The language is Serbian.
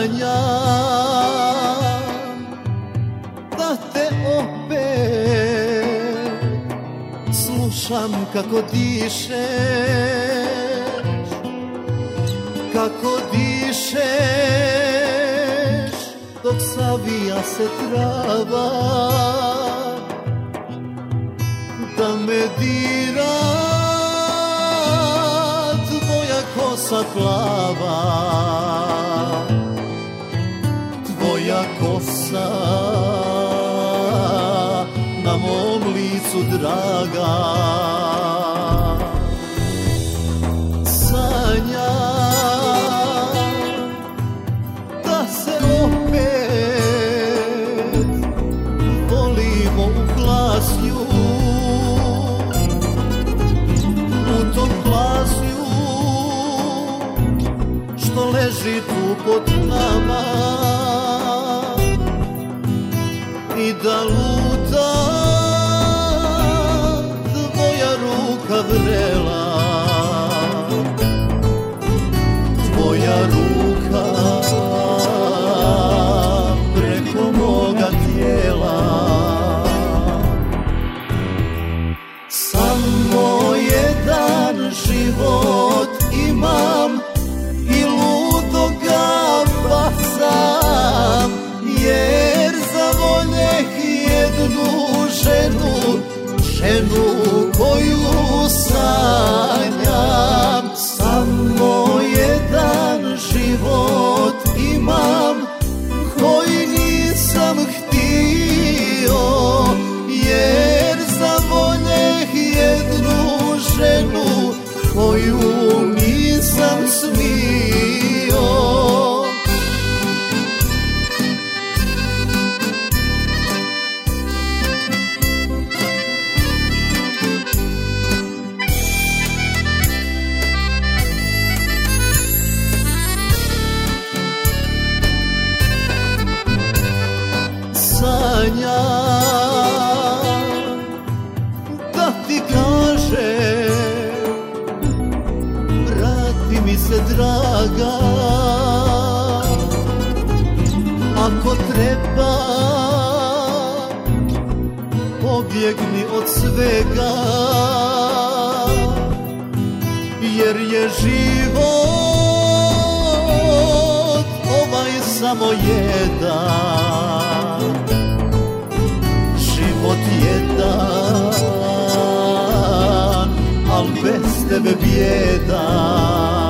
da te opet slušam kako dišeš, kako dišeš dok savija se trava, da me dira tvoja kosa plava, tvoja kosa na mom licu draga. Sanjam da se opet volimo u glasju, u tom glasju što leži tu pod nama, i da luta tvoja ruka vrela, tvoja ruka preko moga tijela. Samo jedan život imam i ludo ga bacam, jer zavoljeh jednu ženu, ženu koju sanjam. Samo jedan život imam koji nisam htio, jer zavoljeh jednu ženu koju nisam smio. Sanjam da ti kažem, vrati mi se draga, ako treba pobjegni od svega, jer je život ovaj samo jedan, život jedan, al bez tebe bijedan.